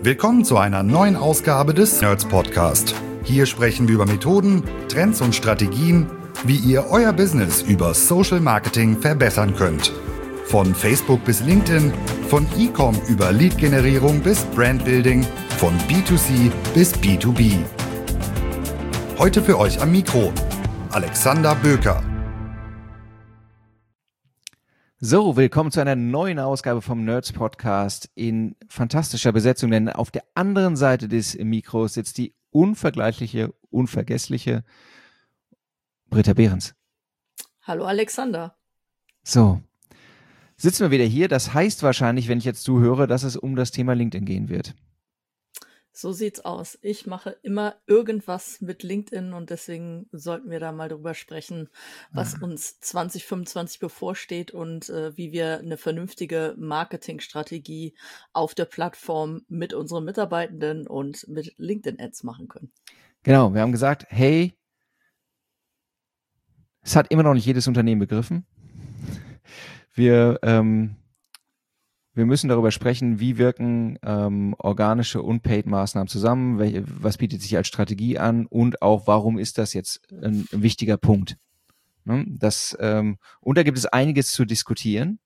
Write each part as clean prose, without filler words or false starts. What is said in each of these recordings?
Willkommen zu einer neuen Ausgabe des Nerds Podcast. Hier sprechen wir über Methoden, Trends und Strategien, wie ihr euer Business über Social Marketing verbessern könnt. Von Facebook bis LinkedIn, von E-Com über Lead-Generierung bis Brandbuilding, von B2C bis B2B. Heute für euch am Mikro Alexander Böker. So, willkommen zu einer neuen Ausgabe vom Nerds Podcast in fantastischer Besetzung, denn auf der anderen Seite des Mikros sitzt die unvergleichliche, unvergessliche Britta Behrens. Hallo Alexander. So, sitzen wir wieder hier. Das heißt wahrscheinlich, wenn ich jetzt zuhöre, dass es um das Thema LinkedIn gehen wird. So sieht's aus. Ich mache immer irgendwas mit LinkedIn und deswegen sollten wir da mal drüber sprechen, was uns 2025 bevorsteht und wie wir eine vernünftige Marketingstrategie auf der Plattform mit unseren Mitarbeitenden und mit LinkedIn-Ads machen können. Genau, wir haben gesagt, hey, es hat immer noch nicht jedes Unternehmen begriffen. Wir müssen darüber sprechen, wie wirken organische und Paid-Maßnahmen zusammen, was bietet sich als Strategie an und auch, warum ist das jetzt ein wichtiger Punkt. Ne? Und da gibt es einiges zu diskutieren.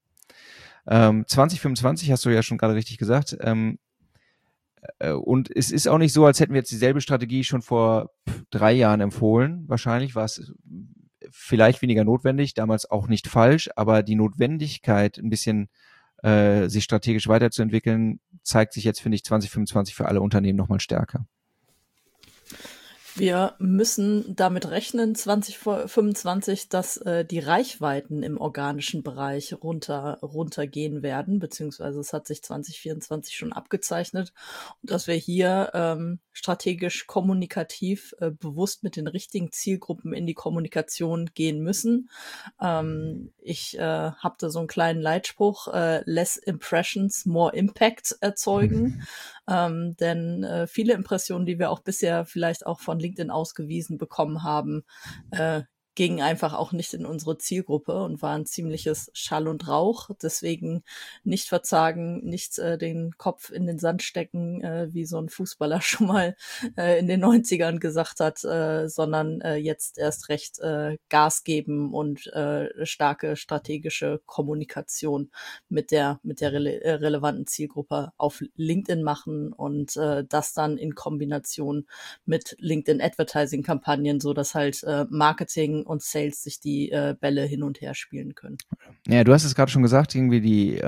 2025 hast du ja schon gerade richtig gesagt. Und es ist auch nicht so, als hätten wir jetzt dieselbe Strategie schon vor 3 Jahren empfohlen. Wahrscheinlich war es vielleicht weniger notwendig, damals auch nicht falsch, aber die Notwendigkeit, ein bisschen sich strategisch weiterzuentwickeln, zeigt sich jetzt, finde ich, 2025 für alle Unternehmen nochmal stärker. Wir müssen damit rechnen, 2025, dass die Reichweiten im organischen Bereich runtergehen werden, beziehungsweise es hat sich 2024 schon abgezeichnet, und dass wir hier strategisch kommunikativ bewusst mit den richtigen Zielgruppen in die Kommunikation gehen müssen. Ich habe da so einen kleinen Leitspruch, less impressions, more impact erzeugen. Denn viele Impressionen, die wir auch bisher vielleicht auch von LinkedIn ausgewiesen bekommen haben, gingen einfach auch nicht in unsere Zielgruppe und waren ziemliches Schall und Rauch. Deswegen nicht verzagen, nicht den Kopf in den Sand stecken, wie so ein Fußballer schon mal in den 90ern gesagt hat, sondern jetzt erst recht Gas geben und starke strategische Kommunikation mit der relevanten Zielgruppe auf LinkedIn machen und das dann in Kombination mit LinkedIn-Advertising-Kampagnen, so dass halt Marketing und Sales sich die Bälle hin und her spielen können. Ja, du hast es gerade schon gesagt, irgendwie die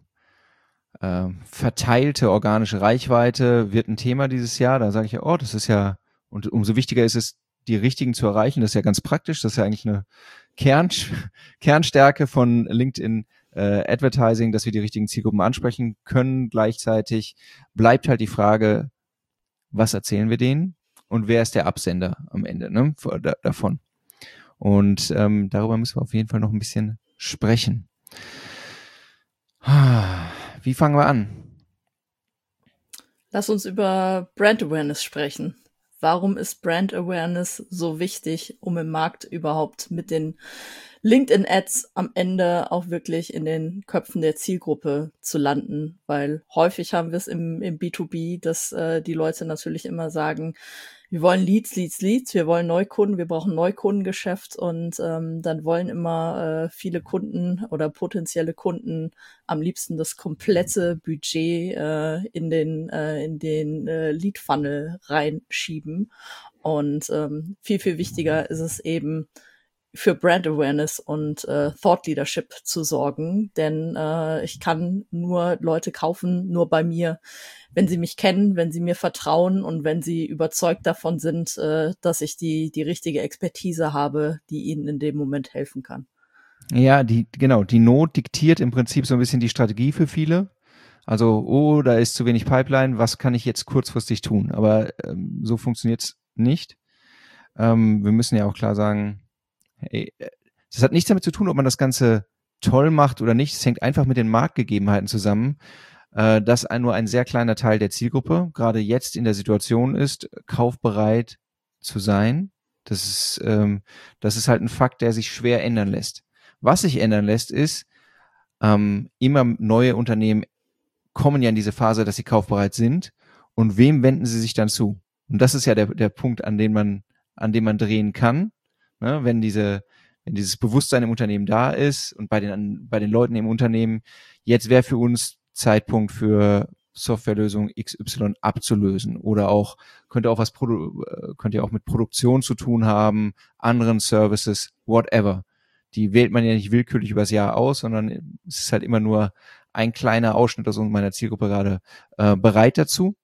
verteilte organische Reichweite wird ein Thema dieses Jahr. Da sage ich ja, das ist ja, und umso wichtiger ist es, die richtigen zu erreichen. Das ist ja ganz praktisch. Das ist ja eigentlich eine Kernstärke von LinkedIn Advertising, dass wir die richtigen Zielgruppen ansprechen können. Gleichzeitig bleibt halt die Frage, was erzählen wir denen und wer ist der Absender am Ende, ne, davon. Und darüber müssen wir auf jeden Fall noch ein bisschen sprechen. Wie fangen wir an? Lass uns über Brand Awareness sprechen. Warum ist Brand Awareness so wichtig, um im Markt überhaupt mit den LinkedIn-Ads am Ende auch wirklich in den Köpfen der Zielgruppe zu landen? Weil häufig haben wir es im B2B, dass die Leute natürlich immer sagen, wir wollen Leads, wir wollen Neukunden, wir brauchen Neukundengeschäft und dann wollen immer viele Kunden oder potenzielle Kunden am liebsten das komplette Budget in den Lead-Funnel reinschieben. Und viel, viel wichtiger ist es eben, für Brand Awareness und Thought Leadership zu sorgen, denn ich kann nur Leute kaufen, nur bei mir, wenn sie mich kennen, wenn sie mir vertrauen und wenn sie überzeugt davon sind, dass ich die richtige Expertise habe, die ihnen in dem Moment helfen kann. Ja, die Not diktiert im Prinzip so ein bisschen die Strategie für viele. Also, da ist zu wenig Pipeline, was kann ich jetzt kurzfristig tun? Aber so funktioniert's nicht. Wir müssen ja auch klar sagen, hey, das hat nichts damit zu tun, ob man das Ganze toll macht oder nicht. Es hängt einfach mit den Marktgegebenheiten zusammen, dass nur ein sehr kleiner Teil der Zielgruppe gerade jetzt in der Situation ist, kaufbereit zu sein. Das ist halt ein Fakt, der sich schwer ändern lässt. Was sich ändern lässt, ist, immer neue Unternehmen kommen ja in diese Phase, dass sie kaufbereit sind und wem wenden sie sich dann zu? Und das ist ja der Punkt, an dem man drehen kann, ne? Wenn dieses Bewusstsein im Unternehmen da ist und bei den Leuten im Unternehmen, jetzt wäre für uns Zeitpunkt für Softwarelösung XY abzulösen oder auch könnte ja auch mit Produktion zu tun haben, anderen Services, whatever. Die wählt man ja nicht willkürlich übers Jahr aus, sondern es ist halt immer nur ein kleiner Ausschnitt aus meiner Zielgruppe gerade bereit dazu.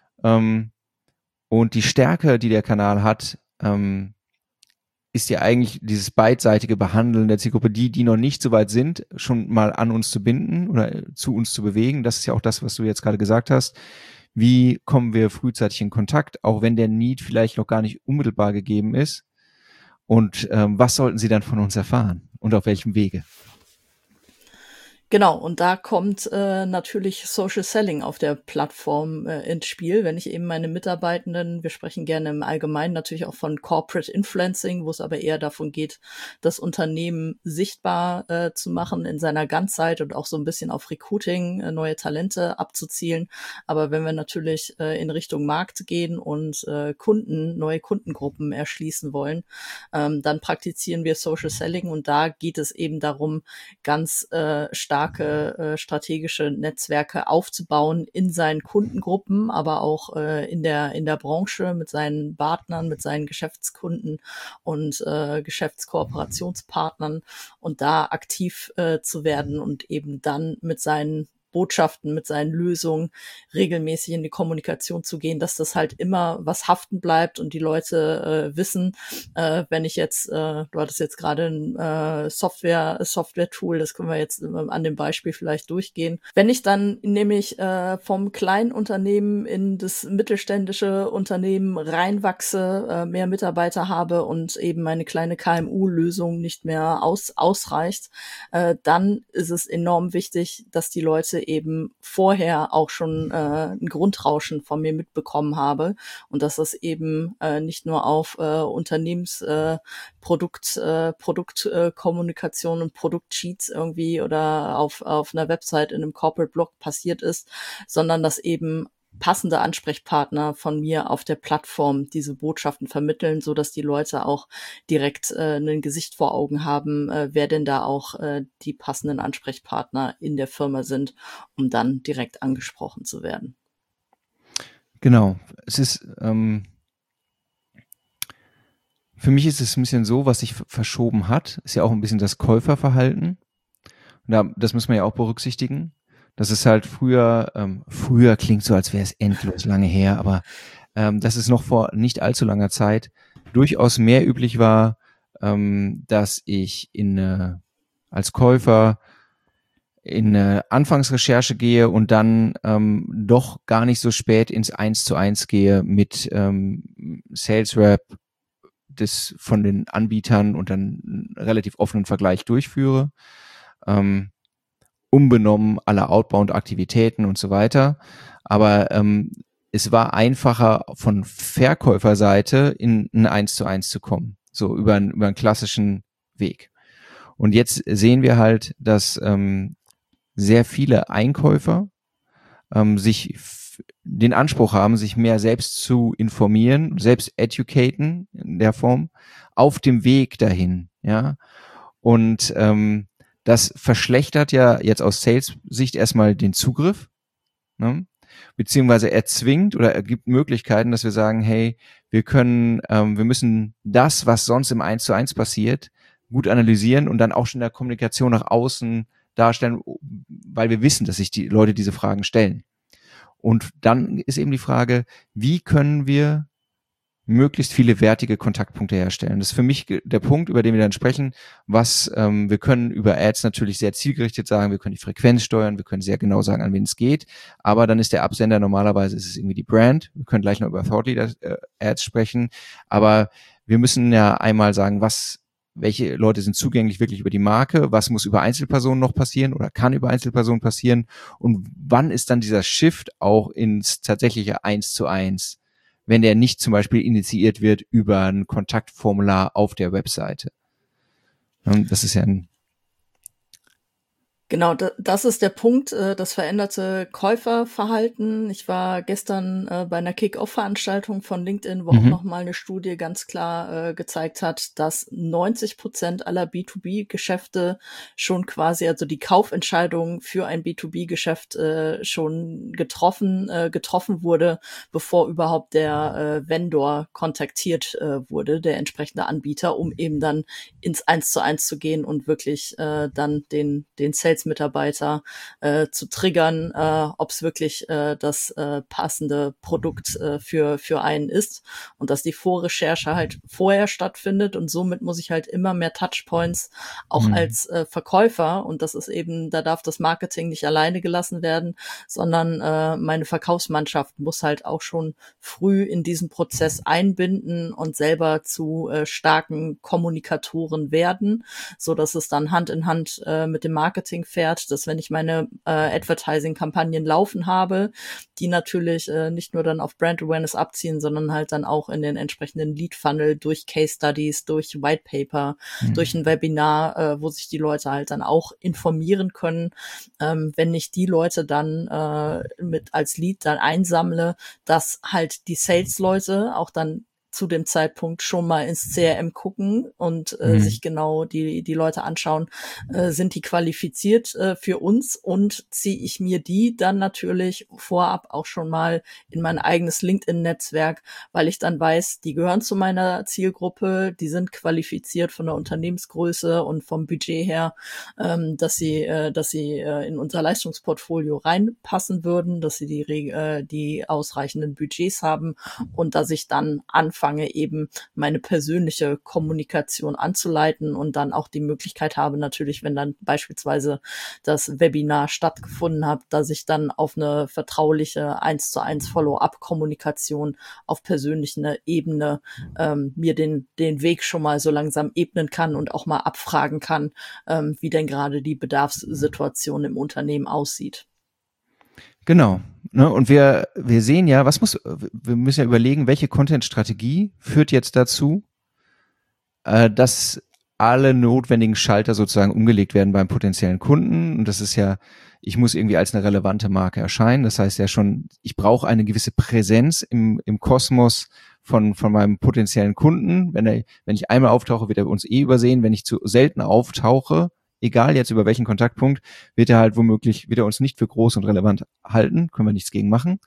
Und die Stärke, die der Kanal hat, ist ja eigentlich dieses beidseitige Behandeln der Zielgruppe, die noch nicht so weit sind, schon mal an uns zu binden oder zu uns zu bewegen. Das ist ja auch das, was du jetzt gerade gesagt hast. Wie kommen wir frühzeitig in Kontakt, auch wenn der Need vielleicht noch gar nicht unmittelbar gegeben ist? Und was sollten sie dann von uns erfahren und auf welchem Wege? Genau, und da kommt natürlich Social Selling auf der Plattform ins Spiel. Wenn ich eben meine Mitarbeitenden, wir sprechen gerne im Allgemeinen natürlich auch von Corporate Influencing, wo es aber eher davon geht, das Unternehmen sichtbar zu machen in seiner Ganzheit und auch so ein bisschen auf Recruiting, neue Talente abzuzielen. Aber wenn wir natürlich in Richtung Markt gehen und neue Kundengruppen erschließen wollen, dann praktizieren wir Social Selling und da geht es eben darum, ganz starke strategische Netzwerke aufzubauen in seinen Kundengruppen, aber auch in der Branche mit seinen Partnern, mit seinen Geschäftskunden und Geschäftskooperationspartnern und da aktiv zu werden und eben dann mit seinen Botschaften, mit seinen Lösungen regelmäßig in die Kommunikation zu gehen, dass das halt immer was haften bleibt und die Leute wissen, wenn ich jetzt, du hattest jetzt gerade ein Software-Tool, das können wir jetzt an dem Beispiel vielleicht durchgehen. Wenn ich dann nämlich vom kleinen Unternehmen in das mittelständische Unternehmen reinwachse, mehr Mitarbeiter habe und eben meine kleine KMU-Lösung nicht mehr ausreicht, dann ist es enorm wichtig, dass die Leute eben vorher auch schon ein Grundrauschen von mir mitbekommen habe und dass das eben nicht nur auf Produktkommunikation und Produktsheets irgendwie oder auf einer Website in einem Corporate Blog passiert ist, sondern dass eben passende Ansprechpartner von mir auf der Plattform diese Botschaften vermitteln, so dass die Leute auch direkt ein Gesicht vor Augen haben, wer denn da auch die passenden Ansprechpartner in der Firma sind, um dann direkt angesprochen zu werden. Genau. Es ist für mich ist es ein bisschen so, was sich verschoben hat, ist ja auch ein bisschen das Käuferverhalten. Das muss man ja auch berücksichtigen. Das ist halt früher klingt so, als wäre es endlos lange her, aber dass es noch vor nicht allzu langer Zeit durchaus mehr üblich war, dass ich als Käufer in eine Anfangsrecherche gehe und dann doch gar nicht so spät ins 1:1 gehe mit Sales Rep von den Anbietern und dann einen relativ offenen Vergleich durchführe. Unbenommen aller Outbound-Aktivitäten und so weiter. Aber es war einfacher von Verkäuferseite in ein 1:1 zu kommen, so über einen klassischen Weg. Und jetzt sehen wir halt, dass sehr viele Einkäufer sich den Anspruch haben, sich mehr selbst zu informieren, selbst educaten in der Form, auf dem Weg dahin, ja. Und das verschlechtert ja jetzt aus Sales-Sicht erstmal den Zugriff, ne? Beziehungsweise erzwingt oder ergibt Möglichkeiten, dass wir sagen, hey, wir müssen das, was sonst im 1:1 passiert, gut analysieren und dann auch schon in der Kommunikation nach außen darstellen, weil wir wissen, dass sich die Leute diese Fragen stellen. Und dann ist eben die Frage, wie können wir möglichst viele wertige Kontaktpunkte herstellen. Das ist für mich der Punkt, über den wir dann sprechen, wir können über Ads natürlich sehr zielgerichtet sagen, wir können die Frequenz steuern, wir können sehr genau sagen, an wen es geht, aber dann ist der Absender normalerweise, ist es irgendwie die Brand, wir können gleich noch über Thought Leader Ads sprechen, aber wir müssen ja einmal sagen, welche Leute sind zugänglich wirklich über die Marke, was muss über Einzelpersonen noch passieren oder kann über Einzelpersonen passieren und wann ist dann dieser Shift auch ins tatsächliche 1:1, wenn der nicht zum Beispiel initiiert wird über ein Kontaktformular auf der Webseite. Das ist ja Genau, das ist der Punkt, das veränderte Käuferverhalten. Ich war gestern bei einer Kick-Off-Veranstaltung von LinkedIn, wo auch nochmal eine Studie ganz klar gezeigt hat, dass 90% aller B2B-Geschäfte schon quasi, also die Kaufentscheidung für ein B2B-Geschäft schon getroffen wurde, bevor überhaupt der Vendor kontaktiert wurde, der entsprechende Anbieter, um eben dann ins 1:1 zu gehen und wirklich dann den Sales-Mitarbeiter zu triggern, ob es wirklich das passende Produkt für einen ist und dass die Vorrecherche halt vorher stattfindet und somit muss ich halt immer mehr Touchpoints auch als Verkäufer und das ist eben, da darf das Marketing nicht alleine gelassen werden, sondern meine Verkaufsmannschaft muss halt auch schon früh in diesen Prozess einbinden und selber zu starken Kommunikatoren werden, so dass es dann Hand in Hand mit dem Marketing fährt, dass wenn ich meine Advertising-Kampagnen laufen habe, die natürlich nicht nur dann auf Brand Awareness abziehen, sondern halt dann auch in den entsprechenden Lead-Funnel durch Case Studies, durch White Paper, durch ein Webinar, wo sich die Leute halt dann auch informieren können. Wenn ich die Leute dann mit als Lead dann einsammle, dass halt die Sales-Leute auch dann zu dem Zeitpunkt schon mal ins CRM gucken und sich genau die Leute anschauen, sind die qualifiziert für uns und ziehe ich mir die dann natürlich vorab auch schon mal in mein eigenes LinkedIn-Netzwerk, weil ich dann weiß, die gehören zu meiner Zielgruppe, die sind qualifiziert von der Unternehmensgröße und vom Budget her, dass sie in unser Leistungsportfolio reinpassen würden, dass sie die ausreichenden Budgets haben und dass ich dann anfange, eben meine persönliche Kommunikation anzuleiten und dann auch die Möglichkeit habe, natürlich, wenn dann beispielsweise das Webinar stattgefunden hat, dass ich dann auf eine vertrauliche 1:1 Follow-up-Kommunikation auf persönlicher Ebene mir den Weg schon mal so langsam ebnen kann und auch mal abfragen kann, wie denn gerade die Bedarfssituation im Unternehmen aussieht. Genau. Ne, und wir sehen ja, wir müssen ja überlegen, welche Content-Strategie führt jetzt dazu, dass alle notwendigen Schalter sozusagen umgelegt werden beim potenziellen Kunden. Und das ist ja, ich muss irgendwie als eine relevante Marke erscheinen. Das heißt ja schon, ich brauche eine gewisse Präsenz im Kosmos von meinem potenziellen Kunden. Wenn ich einmal auftauche, wird er uns übersehen. Wenn ich zu selten auftauche, egal jetzt über welchen Kontaktpunkt, wird er uns nicht für groß und relevant halten, können wir nichts gegen machen.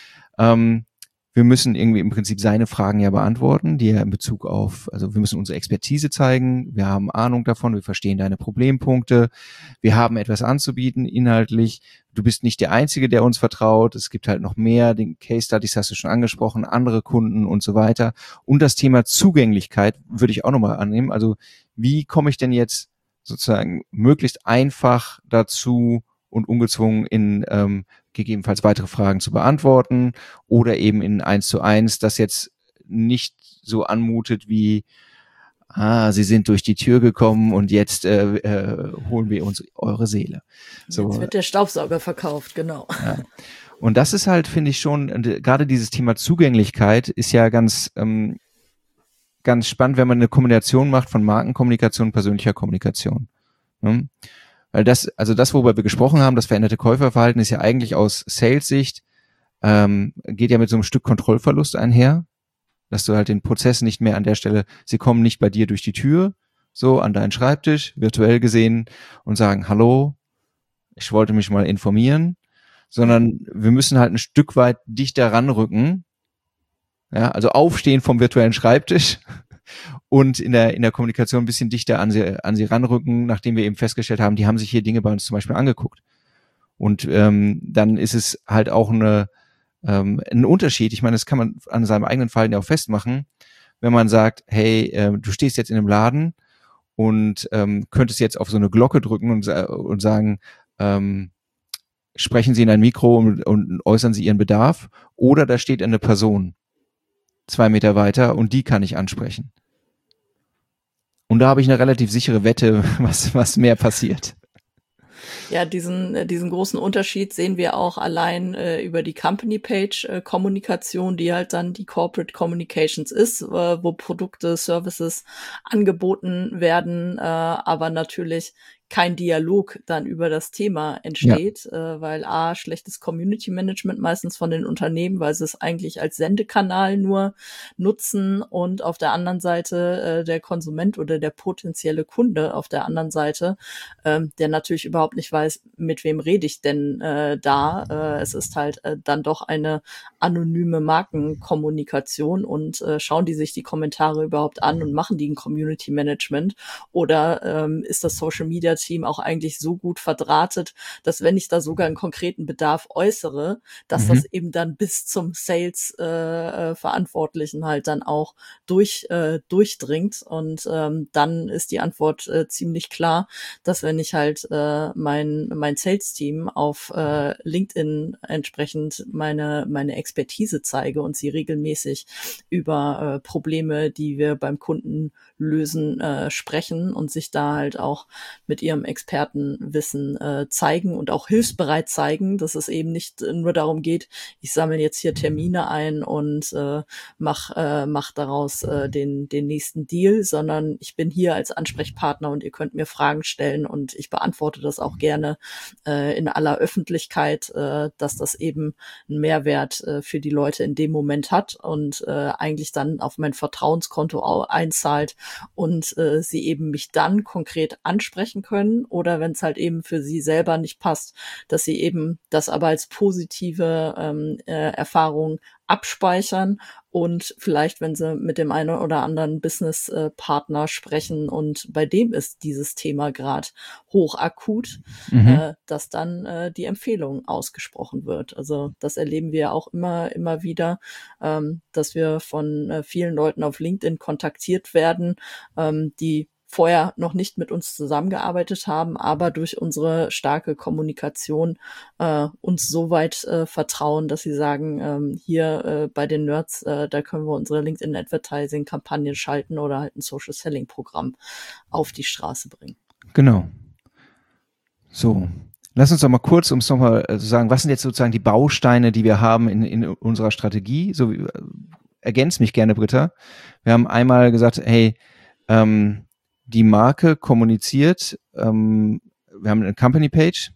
Wir müssen irgendwie im Prinzip seine Fragen ja beantworten, die er in Bezug auf, also wir müssen unsere Expertise zeigen, wir haben Ahnung davon, wir verstehen deine Problempunkte, wir haben etwas anzubieten inhaltlich, du bist nicht der Einzige, der uns vertraut, es gibt halt noch mehr, den Case Studies hast du schon angesprochen, andere Kunden und so weiter. Und das Thema Zugänglichkeit würde ich auch nochmal annehmen, also wie komme ich denn jetzt sozusagen möglichst einfach dazu und ungezwungen in gegebenenfalls weitere Fragen zu beantworten oder eben in 1:1, das jetzt nicht so anmutet wie, Sie sind durch die Tür gekommen und jetzt holen wir uns eure Seele. So. Jetzt wird der Staubsauger verkauft, genau. Ja. Und das ist halt, finde ich schon, gerade dieses Thema Zugänglichkeit ist ja ganz spannend, wenn man eine Kombination macht von Markenkommunikation und persönlicher Kommunikation. Ne? Weil das, worüber wir gesprochen haben, das veränderte Käuferverhalten ist ja eigentlich aus Sales-Sicht, geht ja mit so einem Stück Kontrollverlust einher, dass du halt den Prozess nicht mehr an der Stelle, sie kommen nicht bei dir durch die Tür, so an deinen Schreibtisch, virtuell gesehen, und sagen, hallo, ich wollte mich mal informieren, sondern wir müssen halt ein Stück weit dichter ranrücken, ja, also aufstehen vom virtuellen Schreibtisch und in der Kommunikation ein bisschen dichter an sie ranrücken, nachdem wir eben festgestellt haben, die haben sich hier Dinge bei uns zum Beispiel angeguckt. Und dann ist es halt auch ein Unterschied. Ich meine, das kann man an seinem eigenen Verhalten ja auch festmachen, wenn man sagt, hey, du stehst jetzt in einem Laden und könntest jetzt auf so eine Glocke drücken und sagen, sprechen Sie in ein Mikro und äußern Sie Ihren Bedarf, oder da steht eine Person 2 Meter weiter und die kann ich ansprechen. Und da habe ich eine relativ sichere Wette, was mehr passiert. Ja, diesen großen Unterschied sehen wir auch allein über die Company-Page-Kommunikation, die halt dann die Corporate Communications ist, wo Produkte, Services angeboten werden, aber natürlich kein Dialog dann über das Thema entsteht, weil schlechtes Community Management meistens von den Unternehmen, weil sie es eigentlich als Sendekanal nur nutzen und auf der anderen Seite der Konsument oder der potenzielle Kunde auf der anderen Seite, der natürlich überhaupt nicht weiß, mit wem rede ich denn da. Es ist halt dann doch eine anonyme Markenkommunikation und schauen die sich die Kommentare überhaupt an und machen die ein Community Management oder ist das Social Media Team auch eigentlich so gut verdrahtet, dass wenn ich da sogar einen konkreten Bedarf äußere, dass das eben dann bis zum Sales Verantwortlichen halt dann auch durchdringt und dann ist die Antwort ziemlich klar, dass wenn ich halt mein Sales Team auf LinkedIn entsprechend meine Expertise zeige und sie regelmäßig über Probleme, die wir beim Kunden lösen, sprechen und sich da halt auch mit ihrem Expertenwissen zeigen und auch hilfsbereit zeigen, dass es eben nicht nur darum geht, ich sammle jetzt hier Termine ein und mach daraus den nächsten Deal, sondern ich bin hier als Ansprechpartner und ihr könnt mir Fragen stellen und ich beantworte das auch gerne in aller Öffentlichkeit, dass das eben einen Mehrwert für die Leute in dem Moment hat und eigentlich dann auf mein Vertrauenskonto einzahlt und sie eben mich dann konkret ansprechen können oder wenn es halt eben für sie selber nicht passt, dass sie eben das aber als positive Erfahrung abspeichern und vielleicht, wenn sie mit dem einen oder anderen Business-Partner sprechen und bei dem ist dieses Thema gerade hochakut, dass dann die Empfehlung ausgesprochen wird. Also das erleben wir auch immer wieder, dass wir von vielen Leuten auf LinkedIn kontaktiert werden, die vorher noch nicht mit uns zusammengearbeitet haben, aber durch unsere starke Kommunikation uns so weit vertrauen, dass sie sagen, hier bei den Nerds, da können wir unsere LinkedIn-Advertising-Kampagnen schalten oder halt ein Social-Selling-Programm auf die Straße bringen. Genau. So, lass uns doch mal kurz, um es nochmal zu sagen, was sind jetzt sozusagen die Bausteine, die wir haben in unserer Strategie? So, ergänz mich gerne, Britta. Wir haben einmal gesagt, hey, die Marke kommuniziert, wir haben eine Company-Page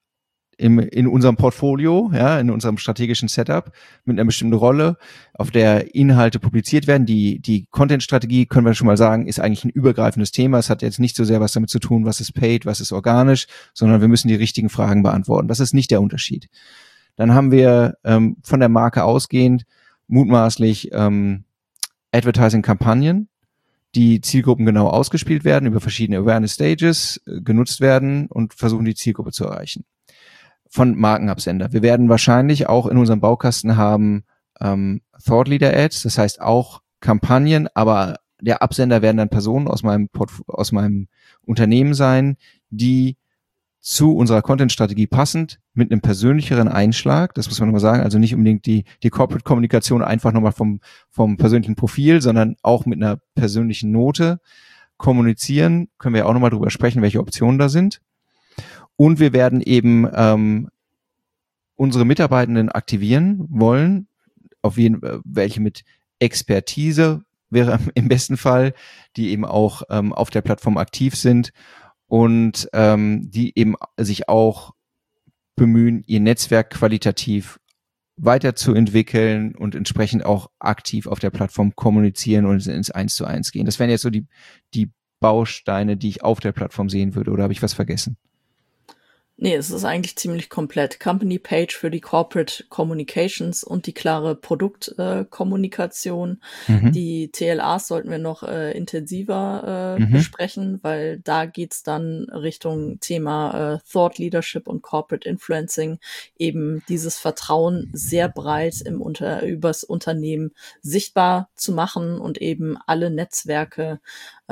in unserem Portfolio, ja, in unserem strategischen Setup mit einer bestimmten Rolle, auf der Inhalte publiziert werden. Die Content-Strategie, können wir schon mal sagen, ist eigentlich ein übergreifendes Thema. Es hat jetzt nicht so sehr was damit zu tun, was ist paid, was ist organisch, sondern wir müssen die richtigen Fragen beantworten. Das ist nicht der Unterschied. Dann haben wir von der Marke ausgehend mutmaßlich Advertising-Kampagnen, die Zielgruppen genau ausgespielt werden, über verschiedene Awareness-Stages genutzt werden und versuchen, die Zielgruppe zu erreichen. Von Markenabsender. Wir werden wahrscheinlich auch in unserem Baukasten haben Thought Leader Ads, das heißt auch Kampagnen, aber der Absender werden dann Personen aus meinem Unternehmen sein, die zu unserer Content-Strategie passend mit einem persönlicheren Einschlag, das muss man nochmal sagen, also nicht unbedingt die Corporate-Kommunikation einfach nochmal vom persönlichen Profil, sondern auch mit einer persönlichen Note kommunizieren, können wir auch nochmal drüber sprechen, welche Optionen da sind. Und wir werden eben unsere Mitarbeitenden aktivieren wollen, welche mit Expertise wäre im besten Fall, die eben auch auf der Plattform aktiv sind und die eben sich auch bemühen, ihr Netzwerk qualitativ weiterzuentwickeln und entsprechend auch aktiv auf der Plattform kommunizieren und ins 1:1 gehen. Das wären jetzt so die Bausteine, die ich auf der Plattform sehen würde, oder habe ich was vergessen? Nee, es ist eigentlich ziemlich komplett. Company Page für die Corporate Communications und die klare Produktkommunikation. Die TLAs sollten wir noch intensiver besprechen, weil da geht's dann Richtung Thema Thought Leadership und Corporate Influencing, eben dieses Vertrauen sehr breit übers Unternehmen sichtbar zu machen und eben alle Netzwerke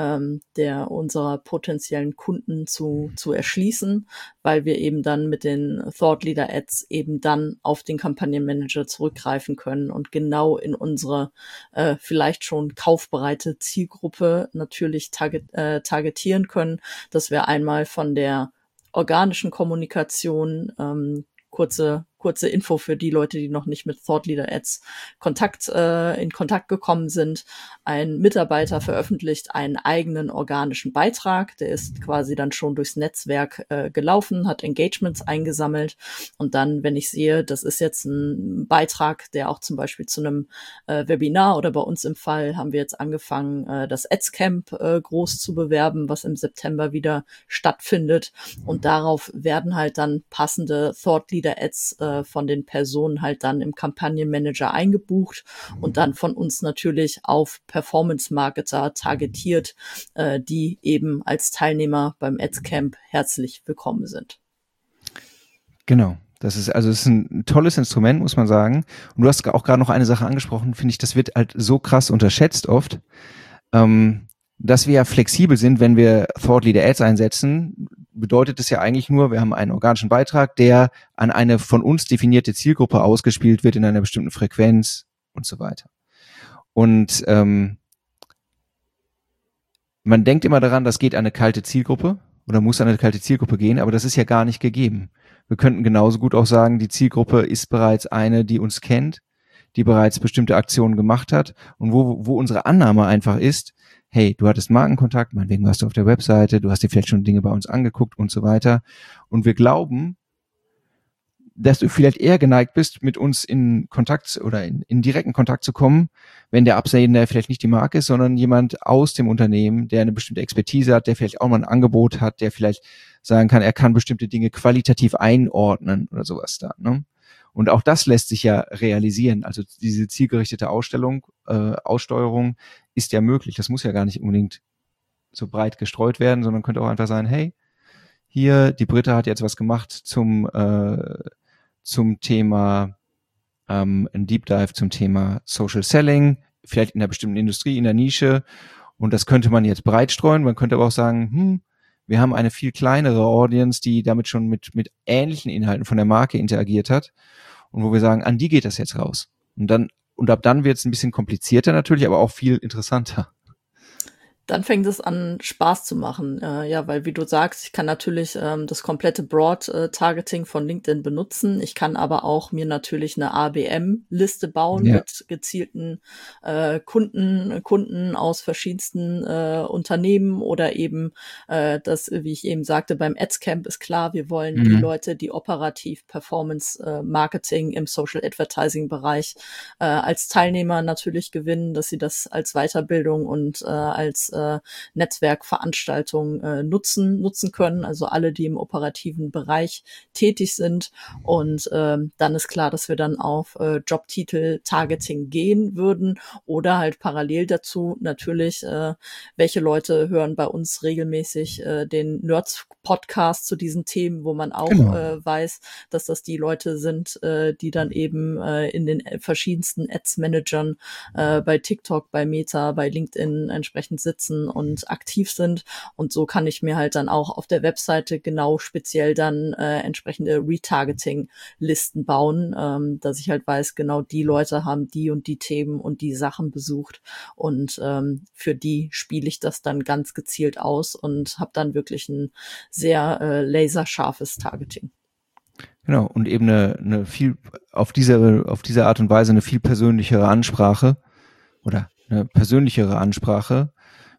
unserer potenziellen Kunden zu erschließen, weil wir eben dann mit den Thought Leader Ads eben dann auf den Kampagnenmanager zurückgreifen können und genau in unsere vielleicht schon kaufbereite Zielgruppe natürlich targetieren können, dass wir einmal von der organischen Kommunikation kurze kurze Info für die Leute, die noch nicht mit Thought Leader Ads in Kontakt gekommen sind. Ein Mitarbeiter veröffentlicht einen eigenen organischen Beitrag, der ist quasi dann schon durchs Netzwerk gelaufen, hat Engagements eingesammelt und dann, wenn ich sehe, das ist jetzt ein Beitrag, der auch zum Beispiel zu einem Webinar oder bei uns im Fall haben wir jetzt angefangen, das Ads-Camp groß zu bewerben, was im September wieder stattfindet und darauf werden halt dann passende Thought Leader Ads von den Personen halt dann im Kampagnenmanager eingebucht und dann von uns natürlich auf Performance-Marketer targetiert, die eben als Teilnehmer beim Ads-Camp herzlich willkommen sind. Genau. Das ist ein tolles Instrument, muss man sagen. Und du hast auch gerade noch eine Sache angesprochen, finde ich, das wird halt so krass unterschätzt oft, dass wir ja flexibel sind, wenn wir Thought Leader Ads einsetzen, bedeutet es ja eigentlich nur, wir haben einen organischen Beitrag, der an eine von uns definierte Zielgruppe ausgespielt wird in einer bestimmten Frequenz und so weiter. Und man denkt immer daran, das geht an eine kalte Zielgruppe oder muss an eine kalte Zielgruppe gehen, aber das ist ja gar nicht gegeben. Wir könnten genauso gut auch sagen, die Zielgruppe ist bereits eine, die uns kennt, die bereits bestimmte Aktionen gemacht hat und wo unsere Annahme einfach ist, hey, du hattest Markenkontakt, meinetwegen warst du auf der Webseite, du hast dir vielleicht schon Dinge bei uns angeguckt und so weiter. Und wir glauben, dass du vielleicht eher geneigt bist, mit uns in Kontakt oder in direkten Kontakt zu kommen, wenn der Absender vielleicht nicht die Marke ist, sondern jemand aus dem Unternehmen, der eine bestimmte Expertise hat, der vielleicht auch mal ein Angebot hat, der vielleicht sagen kann, er kann bestimmte Dinge qualitativ einordnen oder sowas da, ne? Und auch das lässt sich ja realisieren. Also diese zielgerichtete Aussteuerung ist ja möglich. Das muss ja gar nicht unbedingt so breit gestreut werden, sondern könnte auch einfach sein, hey, hier, die Britta hat jetzt was gemacht zum Thema, ein Deep Dive zum Thema Social Selling, vielleicht in einer bestimmten Industrie, in der Nische. Und das könnte man jetzt breit streuen. Man könnte aber auch sagen, wir haben eine viel kleinere Audience, die damit schon mit ähnlichen Inhalten von der Marke interagiert hat. Und wo wir sagen, an die geht das jetzt raus. Und ab dann wird es ein bisschen komplizierter natürlich, aber auch viel interessanter. Dann fängt es an, Spaß zu machen. Ja, weil wie du sagst, ich kann natürlich das komplette Broad-Targeting von LinkedIn benutzen. Ich kann aber auch mir natürlich eine ABM-Liste bauen mit gezielten Kunden aus verschiedensten Unternehmen oder eben das, wie ich eben sagte, beim Ads-Camp ist klar, wir wollen die Leute, die operativ Performance-Marketing im Social-Advertising-Bereich als Teilnehmer natürlich gewinnen, dass sie das als Weiterbildung und als Netzwerkveranstaltungen nutzen können, also alle, die im operativen Bereich tätig sind. Und dann ist klar, dass wir dann auf Jobtitel-Targeting gehen würden oder halt parallel dazu natürlich, welche Leute hören bei uns regelmäßig den Nerds-Podcast zu diesen Themen, wo man auch weiß, dass das die Leute sind, die dann eben in den verschiedensten Ads-Managern bei TikTok, bei Meta, bei LinkedIn entsprechend sitzen und aktiv sind. Und so kann ich mir halt dann auch auf der Webseite genau speziell dann entsprechende Retargeting-Listen bauen, dass ich halt weiß, genau die Leute haben die und die Themen und die Sachen besucht. Und für die spiele ich das dann ganz gezielt aus und habe dann wirklich ein sehr laserscharfes Targeting. Genau, und eben eine viel auf diese Art und Weise eine viel persönlichere Ansprache oder eine persönlichere Ansprache,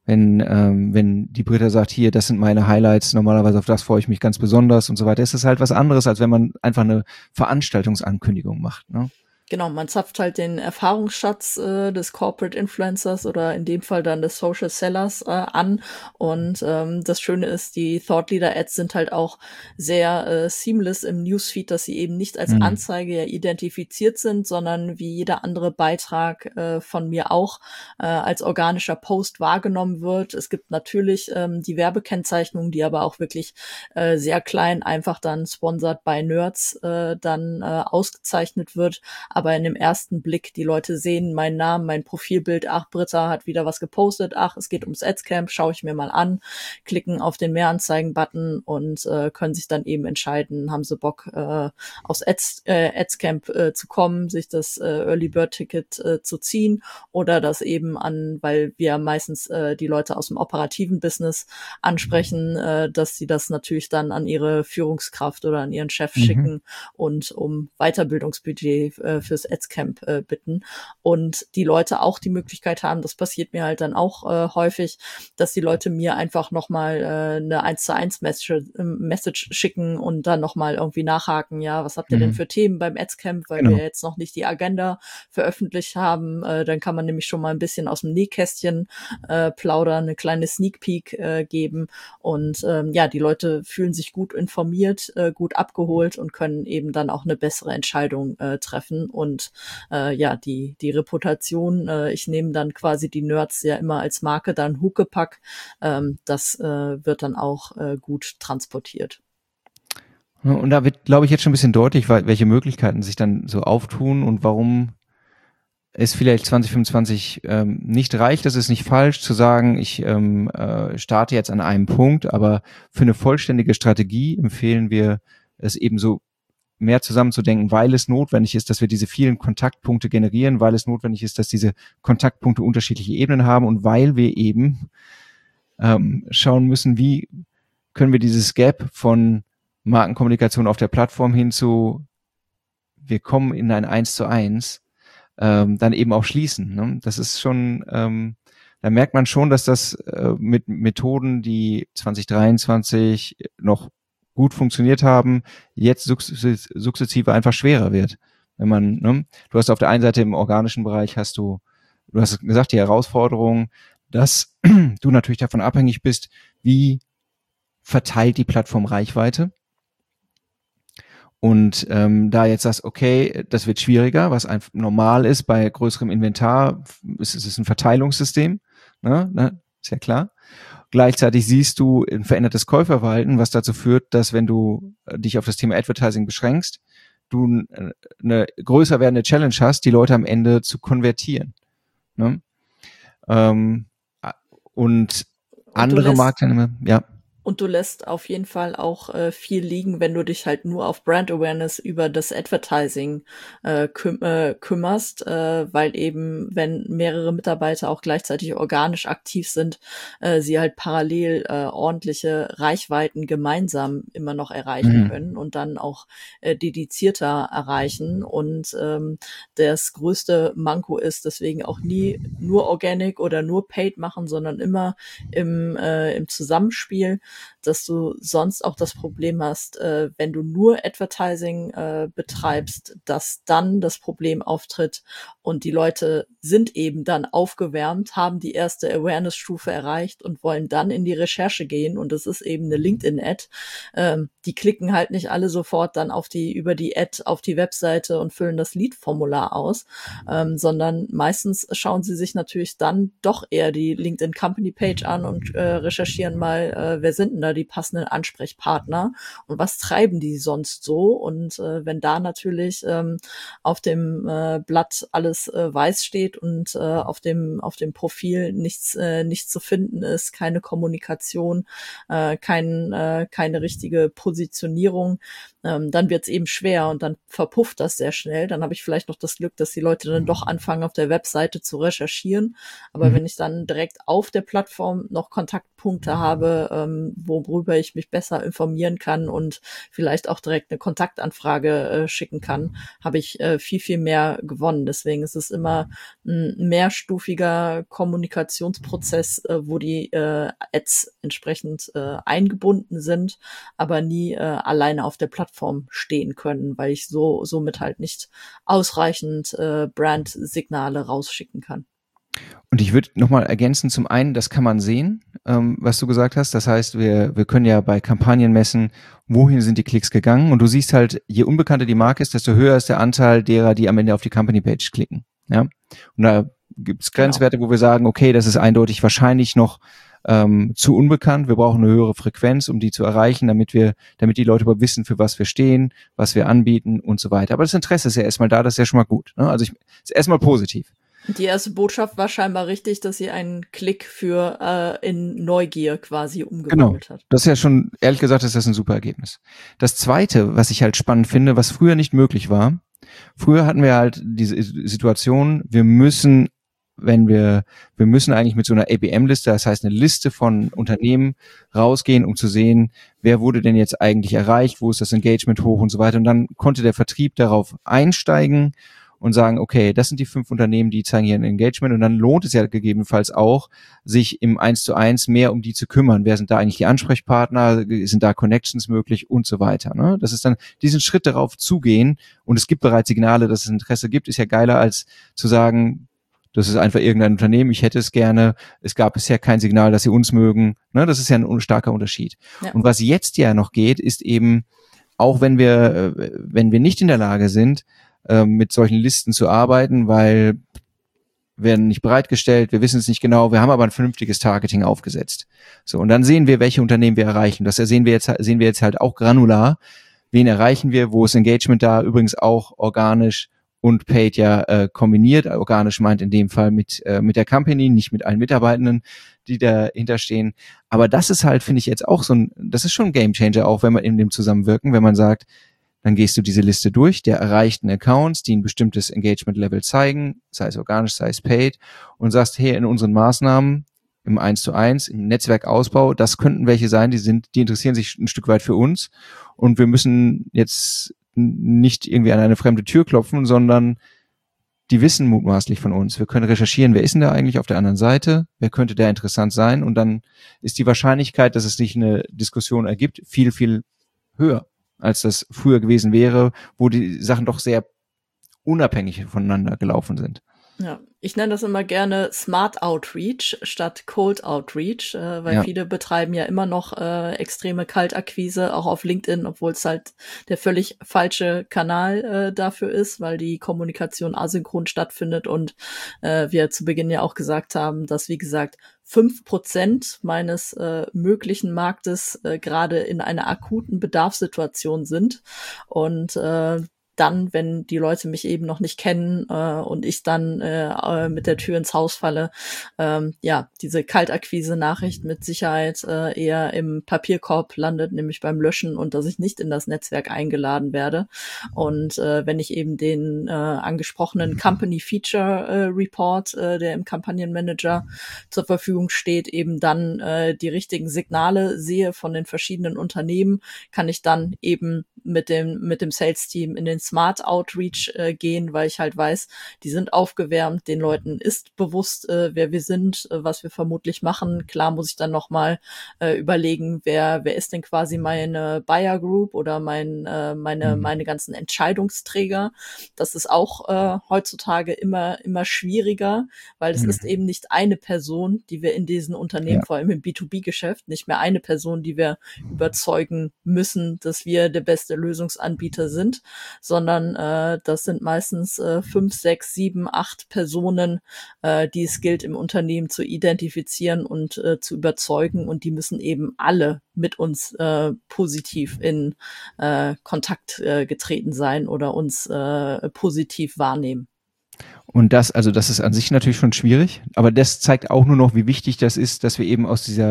wenn die Britta sagt, hier, das sind meine Highlights, normalerweise auf das freue ich mich ganz besonders und so weiter, ist es halt was anderes, als wenn man einfach eine Veranstaltungsankündigung macht, ne? Genau, man zapft halt den Erfahrungsschatz des Corporate Influencers oder in dem Fall dann des Social Sellers an. Und das Schöne ist, die Thought Leader Ads sind halt auch sehr seamless im Newsfeed, dass sie eben nicht als Anzeige identifiziert sind, sondern wie jeder andere Beitrag von mir auch als organischer Post wahrgenommen wird. Es gibt natürlich die Werbekennzeichnung, die aber auch wirklich sehr klein einfach dann sponsored by Nerds dann ausgezeichnet wird. aber in dem ersten Blick die Leute sehen meinen Namen, mein Profilbild, ach, Britta hat wieder was gepostet, ach, es geht ums Adscamp, schaue ich mir mal an, klicken auf den Mehranzeigen-Button und können sich dann eben entscheiden, haben sie Bock, aufs Adscamp zu kommen, sich das Early Bird Ticket zu ziehen oder das eben weil wir meistens die Leute aus dem operativen Business ansprechen, dass sie das natürlich dann an ihre Führungskraft oder an ihren Chef schicken und um Weiterbildungsbudget fürs Adscamp bitten. Und die Leute auch die Möglichkeit haben, das passiert mir halt dann auch häufig, dass die Leute mir einfach nochmal eine 1:1 Message schicken und dann nochmal irgendwie nachhaken, ja, was habt ihr denn für Themen beim Adscamp, weil wir jetzt noch nicht die Agenda veröffentlicht haben. Dann kann man nämlich schon mal ein bisschen aus dem Nähkästchen plaudern, eine kleine Sneak Peek geben und die Leute fühlen sich gut informiert, gut abgeholt und können eben dann auch eine bessere Entscheidung treffen und die Reputation, ich nehme dann quasi die Nerds ja immer als Marke dann Huckepack, das wird dann auch gut transportiert. Und da wird, glaube ich, jetzt schon ein bisschen deutlich, welche Möglichkeiten sich dann so auftun und warum es vielleicht 2025 nicht reicht. Das ist nicht falsch zu sagen, ich starte jetzt an einem Punkt, aber für eine vollständige Strategie empfehlen wir es eben so mehr zusammenzudenken, weil es notwendig ist, dass wir diese vielen Kontaktpunkte generieren, weil es notwendig ist, dass diese Kontaktpunkte unterschiedliche Ebenen haben und weil wir eben schauen müssen, wie können wir dieses Gap von Markenkommunikation auf der Plattform hin zu, wir kommen in ein 1:1, dann eben auch schließen. Ne? Das ist schon, da merkt man schon, dass das mit Methoden, die 2023 noch gut funktioniert haben, jetzt sukzessive einfach schwerer wird. Wenn man, ne? Du hast auf der einen Seite im organischen Bereich du hast gesagt, die Herausforderung, dass du natürlich davon abhängig bist, wie verteilt die Plattform Reichweite. Und da jetzt sagst, okay, das wird schwieriger, was einfach normal ist bei größerem Inventar, ist es ein Verteilungssystem, ne? Ist ja klar. Gleichzeitig siehst du ein verändertes Käuferverhalten, was dazu führt, dass wenn du dich auf das Thema Advertising beschränkst, du eine größer werdende Challenge hast, die Leute am Ende zu konvertieren. Ne? Und andere Marktteilnehmer, ja. Und du lässt auf jeden Fall auch viel liegen, wenn du dich halt nur auf Brand Awareness über das Advertising kümmerst, weil eben, wenn mehrere Mitarbeiter auch gleichzeitig organisch aktiv sind, sie halt parallel ordentliche Reichweiten gemeinsam immer noch erreichen können und dann auch dedizierter erreichen. Und das größte Manko ist deswegen auch nie nur Organic oder nur Paid machen, sondern immer im Zusammenspiel, dass du sonst auch das Problem hast, wenn du nur Advertising betreibst, dass dann das Problem auftritt und die Leute sind eben dann aufgewärmt, haben die erste Awareness-Stufe erreicht und wollen dann in die Recherche gehen und das ist eben eine LinkedIn-Ad. Die klicken halt nicht alle sofort dann über die Ad auf die Webseite und füllen das Lead-Formular aus, sondern meistens schauen sie sich natürlich dann doch eher die LinkedIn Company Page an und recherchieren mal, wer sind denn da die passenden Ansprechpartner und was treiben die sonst so? Und wenn da natürlich auf dem Blatt alles weiß steht und auf dem Profil nichts zu finden ist, keine Kommunikation, keine richtige Positionierung, dann wird es eben schwer und dann verpufft das sehr schnell. Dann habe ich vielleicht noch das Glück, dass die Leute dann doch anfangen, auf der Webseite zu recherchieren. Aber wenn ich dann direkt auf der Plattform noch Kontaktpunkte habe, worüber ich mich besser informieren kann und vielleicht auch direkt eine Kontaktanfrage schicken kann, habe ich viel, viel mehr gewonnen. Deswegen ist es immer ein mehrstufiger Kommunikationsprozess, wo die Ads entsprechend eingebunden sind, aber nie alleine auf der Plattform stehen können, weil ich somit halt nicht ausreichend Brand-Signale rausschicken kann. Und ich würde nochmal ergänzen, zum einen, das kann man sehen, was du gesagt hast. Das heißt, wir können ja bei Kampagnen messen, wohin sind die Klicks gegangen. Und du siehst halt, je unbekannter die Marke ist, desto höher ist der Anteil derer, die am Ende auf die Company-Page klicken. Ja? Und da gibt es Grenzwerte, wo wir sagen, okay, das ist eindeutig wahrscheinlich noch zu unbekannt. Wir brauchen eine höhere Frequenz, um die zu erreichen, damit die Leute überhaupt wissen, für was wir stehen, was wir anbieten und so weiter. Aber das Interesse ist ja erstmal da, das ist ja schon mal gut. Ne? Also ist erstmal positiv. Die erste Botschaft war scheinbar richtig, dass sie einen Klick für in Neugier quasi umgewandelt hat. Das ist ja schon, ehrlich gesagt, ist das ein super Ergebnis. Das Zweite, was ich halt spannend finde, was früher nicht möglich war, früher hatten wir halt diese Situation, wir müssen eigentlich mit so einer ABM-Liste, das heißt eine Liste von Unternehmen rausgehen, um zu sehen, wer wurde denn jetzt eigentlich erreicht, wo ist das Engagement hoch und so weiter. Und dann konnte der Vertrieb darauf einsteigen und sagen, okay, das sind die 5 Unternehmen, die zeigen hier ein Engagement, und dann lohnt es ja gegebenenfalls auch, sich im 1:1 mehr um die zu kümmern. Wer sind da eigentlich die Ansprechpartner? Sind da Connections möglich und so weiter, ne? Das ist dann diesen Schritt darauf zugehen, und es gibt bereits Signale, dass es Interesse gibt, ist ja geiler als zu sagen, das ist einfach irgendein Unternehmen, ich hätte es gerne, es gab bisher kein Signal, dass sie uns mögen, ne? Das ist ja ein starker Unterschied. Ja. Und was jetzt ja noch geht, ist eben, auch wenn wir nicht in der Lage sind, mit solchen Listen zu arbeiten, weil werden nicht bereitgestellt, wir wissen es nicht genau, wir haben aber ein vernünftiges Targeting aufgesetzt. So, und dann sehen wir, welche Unternehmen wir erreichen. Das sehen wir jetzt halt auch granular. Wen erreichen wir, wo ist Engagement da? Übrigens auch organisch und paid ja kombiniert. Organisch meint in dem Fall mit der Company, nicht mit allen Mitarbeitenden, die dahinter stehen. Aber das ist halt, finde ich, jetzt auch das ist schon ein Gamechanger, auch wenn man in dem Zusammenwirken, wenn man sagt, dann gehst du diese Liste durch, der erreichten Accounts, die ein bestimmtes Engagement-Level zeigen, sei es organisch, sei es paid, und sagst, hey, in unseren Maßnahmen im 1:1, im Netzwerkausbau, das könnten welche sein, die interessieren sich ein Stück weit für uns, und wir müssen jetzt nicht irgendwie an eine fremde Tür klopfen, sondern die wissen mutmaßlich von uns. Wir können recherchieren, wer ist denn da eigentlich auf der anderen Seite, wer könnte da interessant sein, und dann ist die Wahrscheinlichkeit, dass es sich eine Diskussion ergibt, viel, viel höher, als das früher gewesen wäre, wo die Sachen doch sehr unabhängig voneinander gelaufen sind. Ja, ich nenne das immer gerne Smart Outreach statt Cold Outreach, weil viele betreiben ja immer noch extreme Kaltakquise, auch auf LinkedIn, obwohl es halt der völlig falsche Kanal dafür ist, weil die Kommunikation asynchron stattfindet, und wir zu Beginn ja auch gesagt haben, dass, wie gesagt, 5% meines möglichen Marktes gerade in einer akuten Bedarfssituation sind, und dann, wenn die Leute mich eben noch nicht kennen und ich dann mit der Tür ins Haus falle, diese Kaltakquise-Nachricht mit Sicherheit eher im Papierkorb landet, nämlich beim Löschen, und dass ich nicht in das Netzwerk eingeladen werde. Und wenn ich eben den angesprochenen Company Feature Report, der im Kampagnenmanager zur Verfügung steht, eben dann die richtigen Signale sehe von den verschiedenen Unternehmen, kann ich dann eben mit dem Sales-Team in den Smart Outreach gehen, weil ich halt weiß, die sind aufgewärmt, den Leuten ist bewusst, wer wir sind, was wir vermutlich machen. Klar muss ich dann nochmal überlegen, wer ist denn quasi meine Buyer Group oder meine ganzen Entscheidungsträger. Das ist auch heutzutage immer schwieriger, weil es ist eben nicht eine Person, die wir in diesen Unternehmen, vor allem im B2B-Geschäft, nicht mehr eine Person, die wir überzeugen müssen, dass wir der beste Lösungsanbieter sind, sondern das sind meistens 5, 6, 7, 8 Personen, die es gilt im Unternehmen zu identifizieren und zu überzeugen, und die müssen eben alle mit uns positiv in Kontakt getreten sein oder uns positiv wahrnehmen. Und das ist an sich natürlich schon schwierig, aber das zeigt auch nur noch, wie wichtig das ist, dass wir eben